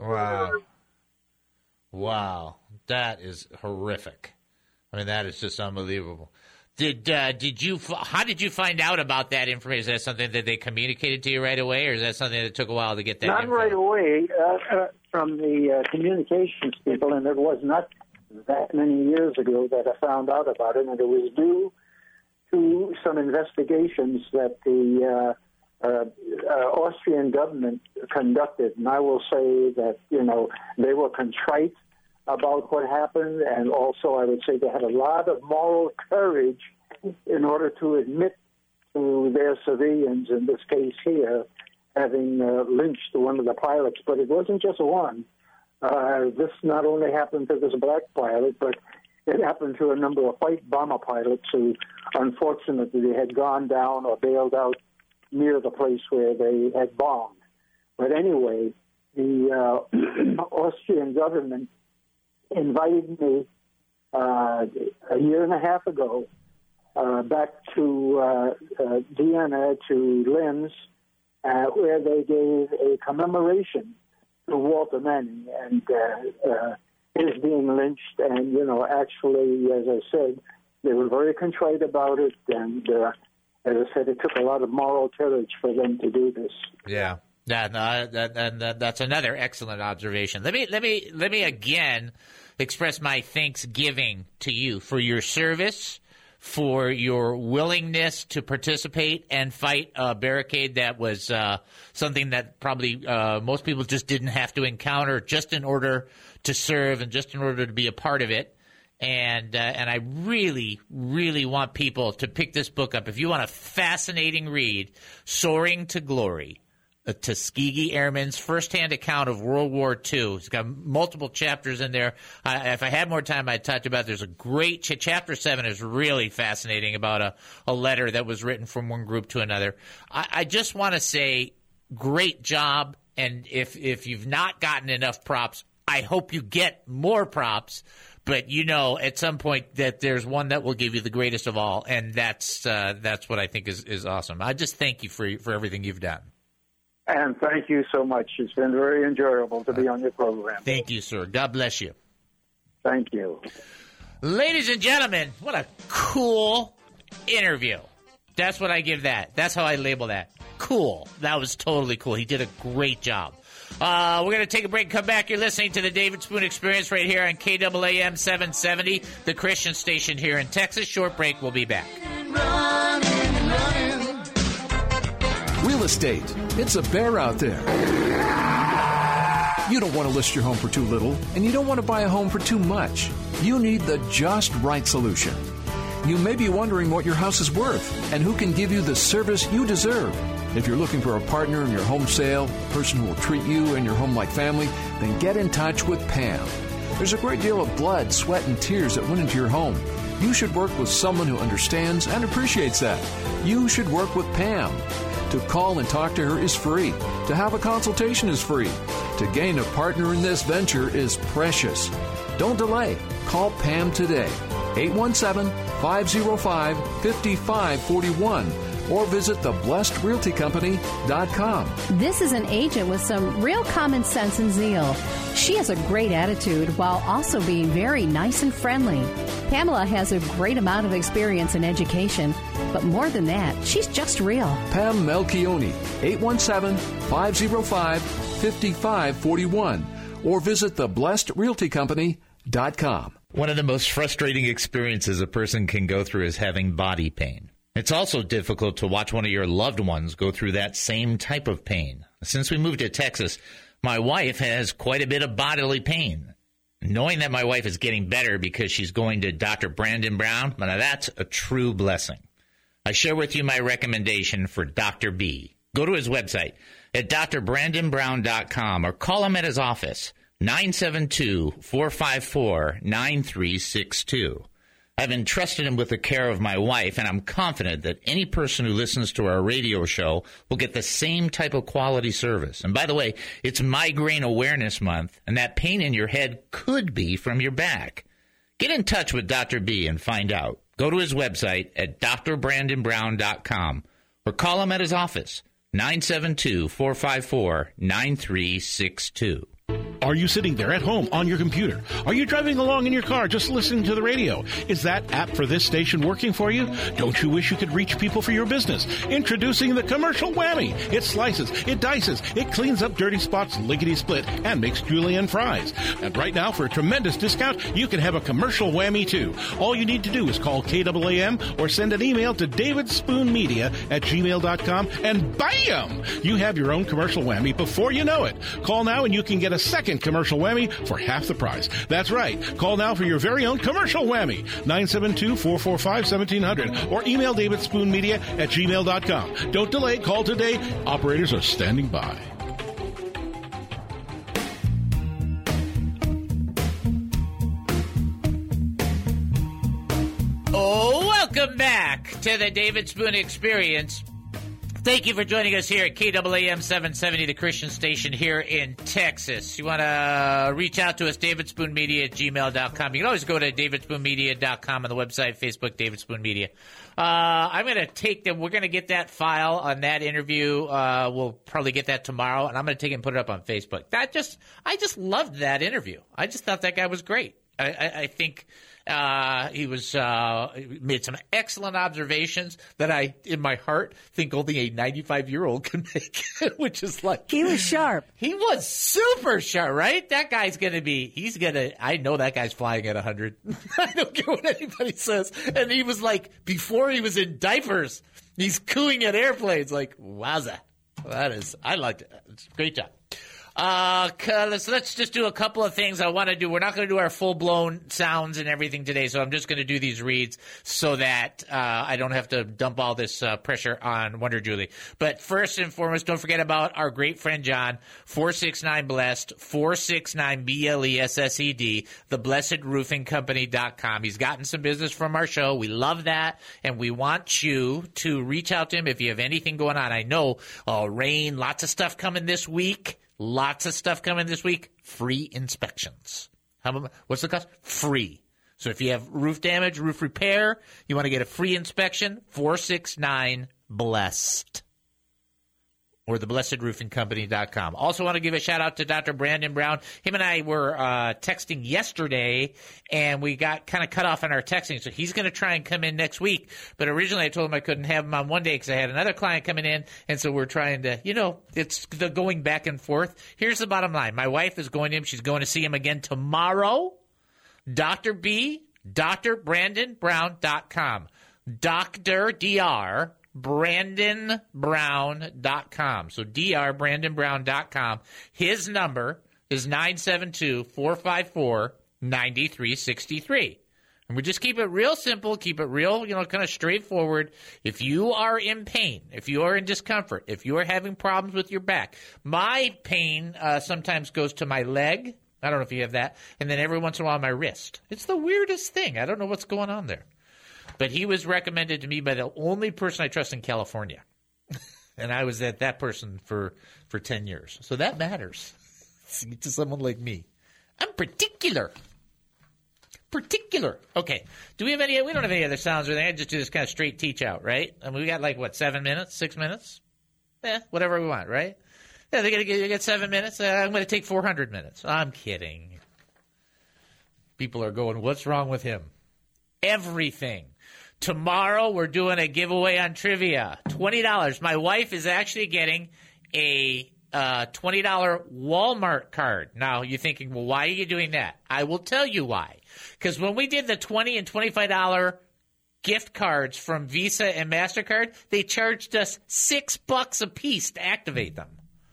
Wow. That is horrific. I mean, that is just unbelievable. How did you find out about that information? Is that something that they communicated to you right away, or is that something that took a while to get that Not info? right away from the communications people, and it was not that many years ago that I found out about it, and it was due to some investigations that the Austrian government conducted. And I will say that, they were contrite about what happened, and also I would say they had a lot of moral courage in order to admit to their civilians, in this case here, having lynched one of the pilots. But it wasn't just one. This not only happened to this black pilot, but it happened to a number of white bomber pilots who, unfortunately, had gone down or bailed out near the place where they had bombed. But anyway, the Austrian government invited me a year and a half ago back to Vienna, to Linz, where they gave a commemoration to Walter Manning and his being lynched. And, actually, as I said, they were very contrite about it. And as I said, it took a lot of moral courage for them to do this. Yeah. That's another excellent observation. Let me again express my thanksgiving to you for your service, for your willingness to participate and fight a barricade that was something that probably most people just didn't have to encounter just in order to serve and just in order to be a part of it. And I really, really want people to pick this book up. If you want a fascinating read, Soaring to Glory, Tuskegee Airmen's firsthand account of World War II. He's got multiple chapters in there. If I had more time, I'd talk about. There's a great chapter 7 is really fascinating about a letter that was written from one group to another. I just want to say, great job. And if you've not gotten enough props, I hope you get more props. But at some point that there's one that will give you the greatest of all, and that's what I think is awesome. I just thank you for everything you've done. And thank you so much. It's been very enjoyable to be on your program. Thank you, sir. God bless you. Thank you. Ladies and gentlemen, what a cool interview. That's what I give that. That's how I label that. Cool. That was totally cool. He did a great job. We're going to take a break and come back. You're listening to the David Spoon Experience right here on KAAM 770, the Christian station here in Texas. Short break. We'll be back. Real estate. It's a bear out there. You don't want to list your home for too little, and you don't want to buy a home for too much. You need the just right solution. You may be wondering what your house is worth and who can give you the service you deserve. If you're looking for a partner in your home sale, a person who will treat you and your home like family, then get in touch with Pam. There's a great deal of blood, sweat, and tears that went into your home. You should work with someone who understands and appreciates that. You should work with Pam. To call and talk to her is free. To have a consultation is free. To gain a partner in this venture is precious. Don't delay. Call Pam today. 817-505-5541 or visit theblessedrealtycompany.com. This is an agent with some real common sense and zeal. She has a great attitude while also being very nice and friendly. Pamela has a great amount of experience in education, but more than that, she's just real. Pam Melchioni, 817-505-5541 or visit theblessedrealtycompany.com. One of the most frustrating experiences a person can go through is having body pain. It's also difficult to watch one of your loved ones go through that same type of pain. Since we moved to Texas, my wife has quite a bit of bodily pain. Knowing that my wife is getting better because she's going to Dr. Brandon Brown, now that's a true blessing. I share with you my recommendation for Dr. B. Go to his website at drbrandonbrown.com or call him at his office, 972-454-9362. I've entrusted him with the care of my wife, and I'm confident that any person who listens to our radio show will get the same type of quality service. And by the way, it's Migraine Awareness Month, and that pain in your head could be from your back. Get in touch with Dr. B and find out. Go to his website at drbrandonbrown.com or call him at his office, 972-454-9362. Are you sitting there at home on your computer? Are you driving along in your car just listening to the radio? Is that app for this station working for you? Don't you wish you could reach people for your business? Introducing the Commercial Whammy. It slices, it dices, it cleans up dirty spots lickety-split and makes julienne fries. And right now, for a tremendous discount, you can have a Commercial Whammy too. All you need to do is call KAAM or send an email to davidspoonmedia@gmail.com and bam! You have your own Commercial Whammy before you know it. Call now and you can get a second Commercial Whammy for half the price. That's right. Call now for your very own Commercial Whammy. 972-445-1700 or email davidspoonmedia@gmail.com. Don't delay. Call today. Operators are standing by. Oh, welcome back to the David Spoon Experience. Thank you for joining us here at KAAM 770, the Christian station here in Texas. You want to reach out to us, davidspoonmedia@gmail.com. You can always go to davidspoonmedia.com on the website, Facebook, David Spoon Media. I'm going to take them. We're going to get that file on that interview. We'll probably get that tomorrow, and I'm going to take it and put it up on Facebook. I just loved that interview. I just thought that guy was great. I think he made some excellent observations that I, in my heart, think only a 95-year-old can make, which is like... He was sharp. He was super sharp, right? That guy's going to be... I know that guy's flying at 100. I don't care what anybody says. And he was like, before he was in diapers, he's cooing at airplanes. Like, wowza. I liked it. It's a great job. Let's just do a couple of things I want to do. We're not going to do our full-blown sounds and everything today, so I'm just going to do these reads so that I don't have to dump all this pressure on Wonder Julie. But first and foremost, don't forget about our great friend John, 469-BLESSED, 469-BLESSED, theblessedroofingcompany.com. He's gotten some business from our show. We love that, and we want you to reach out to him if you have anything going on. I know rain, lots of stuff coming this week. Free inspections. What's the cost? Free. So if you have roof damage, roof repair, you want to get a free inspection, 469-BLESSED. Or theblessedroofingcompany.com. Also want to give a shout-out to Dr. Brandon Brown. Him and I were texting yesterday, and we got kind of cut off on our texting. So he's going to try and come in next week. But originally I told him I couldn't have him on one day because I had another client coming in. And so we're trying to, it's the going back and forth. Here's the bottom line. My wife is going to him. She's going to see him again tomorrow. Dr. B, drbrandonbrown.com. Dr. BrandonBrown.com. So drbrandonbrown.com. His number is 972-454-9363. And we just keep it real simple, keep it real, kind of straightforward. If you are in pain, if you are in discomfort, if you are having problems with your back, my pain sometimes goes to my leg. I don't know if you have that. And then every once in a while, my wrist. It's the weirdest thing. I don't know what's going on there. But he was recommended to me by the only person I trust in California. And I was at that person for 10 years. So that matters to someone like me. I'm particular. Okay. Do we have any? We don't have any other sounds or anything. I just do this kind of straight teach out, right? I mean, we got 7 minutes, 6 minutes? Whatever we want, right? Yeah, they get 7 minutes. I'm going to take 400 minutes. I'm kidding. People are going, what's wrong with him? Everything. Tomorrow we're doing a giveaway on trivia. $20. My wife is actually getting a $20 Walmart card. Now you're thinking, well, why are you doing that? I will tell you why. Because when we did the $20 and $25 gift cards from Visa and MasterCard, they charged us $6 a piece to activate them.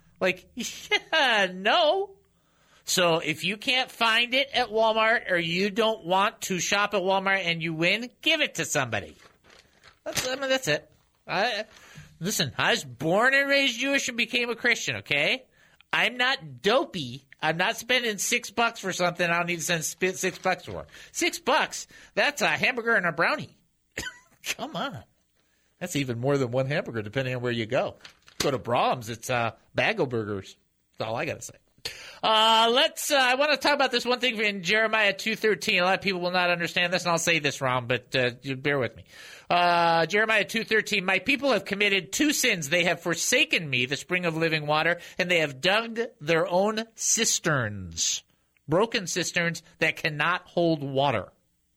No. So if you can't find it at Walmart or you don't want to shop at Walmart and you win, give it to somebody. That's it. Listen, I was born and raised Jewish and became a Christian, okay? I'm not dopey. I'm not spending $6 for something I don't need to spend $6 for. $6, that's a hamburger and a brownie. Come on. That's even more than one hamburger depending on where you go. Go to Brahms, it's bagel burgers. That's all I got to say. I want to talk about this one thing in Jeremiah 2:13. A lot of people will not understand this, and I'll say this wrong, but bear with me. Jeremiah 2:13, my people have committed two sins. They have forsaken me, the spring of living water, and they have dug their own cisterns, broken cisterns that cannot hold water.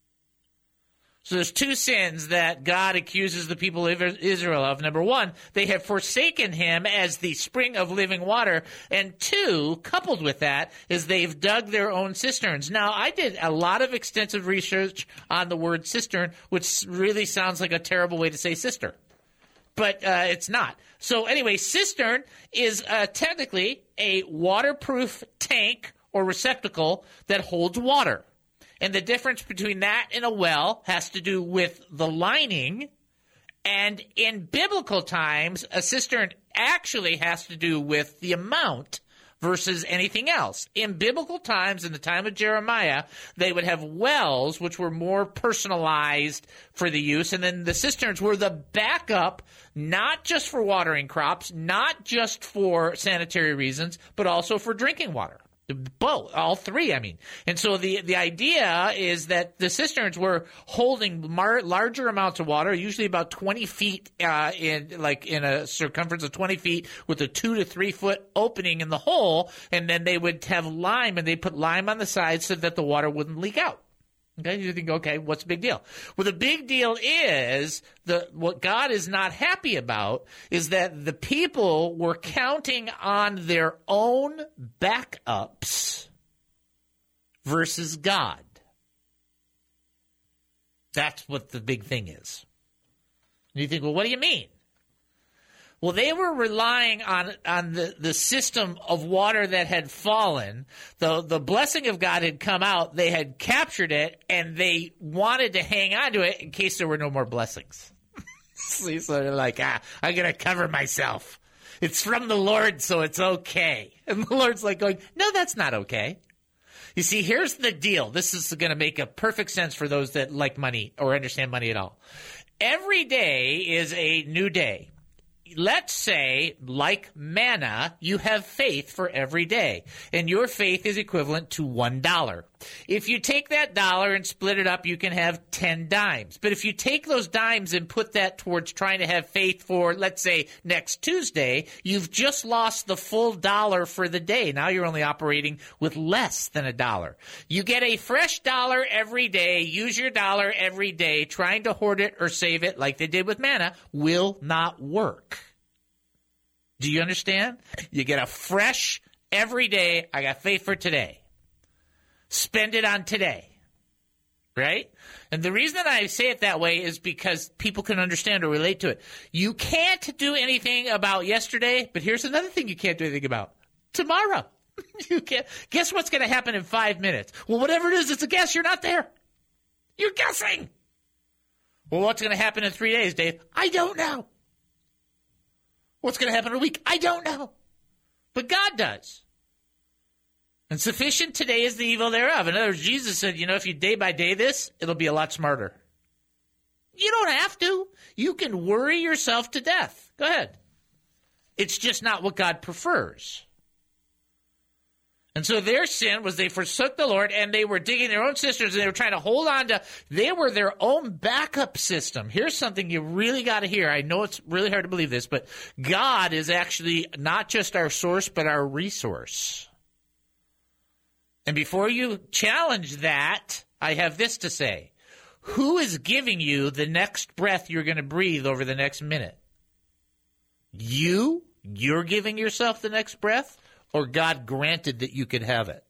So there's two sins that God accuses the people of Israel of. Number one, they have forsaken him as the spring of living water. And two, coupled with that, is they've dug their own cisterns. Now, I did a lot of extensive research on the word cistern, which really sounds like a terrible way to say sister. But it's not. So anyway, cistern is technically a waterproof tank or receptacle that holds water. And the difference between that and a well has to do with the lining. And in biblical times, a cistern actually has to do with the amount versus anything else. In biblical times, in the time of Jeremiah, they would have wells, which were more personalized for the use. And then the cisterns were the backup, not just for watering crops, not just for sanitary reasons, but also for drinking water. Both, all three, I mean. And so the idea is that the cisterns were holding larger amounts of water, usually about 20 feet in a circumference of 20 feet with a 2 to 3 foot opening in the hole, and then they would have lime, and they put lime on the sides so that the water wouldn't leak out. Okay, you think, okay, what's the big deal? Well, the big deal is what God is not happy about is that the people were counting on their own backups versus God. That's what the big thing is. And you think, well, what do you mean? Well, they were relying on the system of water that had fallen. The blessing of God had come out. They had captured it, and they wanted to hang on to it in case there were no more blessings. So they're like, I'm going to cover myself. It's from the Lord, so it's okay. And the Lord's like going, no, that's not okay. You see, here's the deal. This is going to make a perfect sense for those that like money or understand money at all. Every day is a new day. Let's say, like manna, you have faith for every day, and your faith is equivalent to $1. If you take that dollar and split it up, you can have 10 dimes. But if you take those dimes and put that towards trying to have faith for, let's say, next Tuesday, you've just lost the full $1 for the day. Now you're only operating with less than $1. You get a fresh $1 every day. Use your $1 every day. Trying to hoard it or save it like they did with manna will not work. Do you understand? You get a fresh every day. I got faith for today. Spend it on today. Right? And the reason that I say it that way is because people can understand or relate to it. You can't do anything about yesterday, but here's another thing you can't do anything about. Tomorrow. You can't. Guess what's going to happen in 5 minutes? Well, whatever it is, it's a guess. You're not there. You're guessing. Well, what's going to happen in 3 days, Dave? I don't know. What's going to happen in a week? I don't know. But God does. And sufficient today is the evil thereof. In other words, Jesus said, if you day by day this, it'll be a lot smarter. You don't have to. You can worry yourself to death. Go ahead. It's just not what God prefers. And so their sin was they forsook the Lord, and they were digging their own cisterns, and they were trying to hold on to, they were their own backup system. Here's something you really got to hear. I know it's really hard to believe this, but God is actually not just our source, but our resource. And before you challenge that, I have this to say. Who is giving you the next breath you're going to breathe over the next minute? You? You're giving yourself the next breath? Or God granted that you could have it?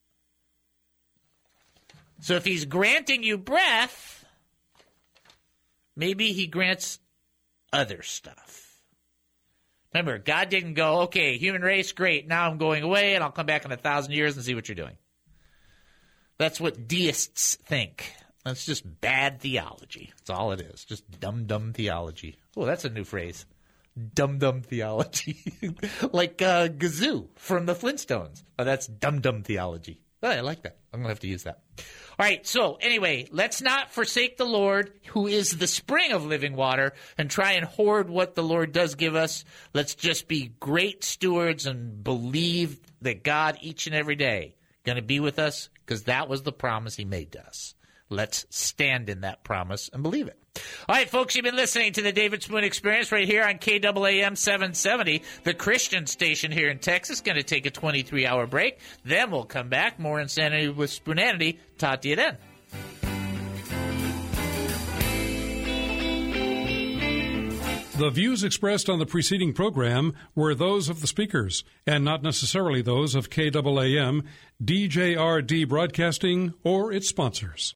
So if he's granting you breath, maybe he grants other stuff. Remember, God didn't go, okay, human race, great, now I'm going away and I'll come back in 1,000 years and see what you're doing. That's what deists think. That's just bad theology. That's all it is. Just dumb theology. Oh, that's a new phrase. Dumb theology. Like Gazoo from the Flintstones. Oh, that's dumb theology. Oh, I like that. I'm going to have to use that. All right, so anyway, let's not forsake the Lord, who is the spring of living water, and try and hoard what the Lord does give us. Let's just be great stewards and believe that God each and every day going to be with us, because that was the promise he made to us. Let's stand in that promise and believe it. All right, folks, you've been listening to the David Spoon Experience right here on KAAM 770, the Christian station here in Texas. Going to take a 23-hour break. Then we'll come back. More Insanity with Spoonanity. Talk to you then. The views expressed on the preceding program were those of the speakers and not necessarily those of KAAM, DJRD Broadcasting, or its sponsors.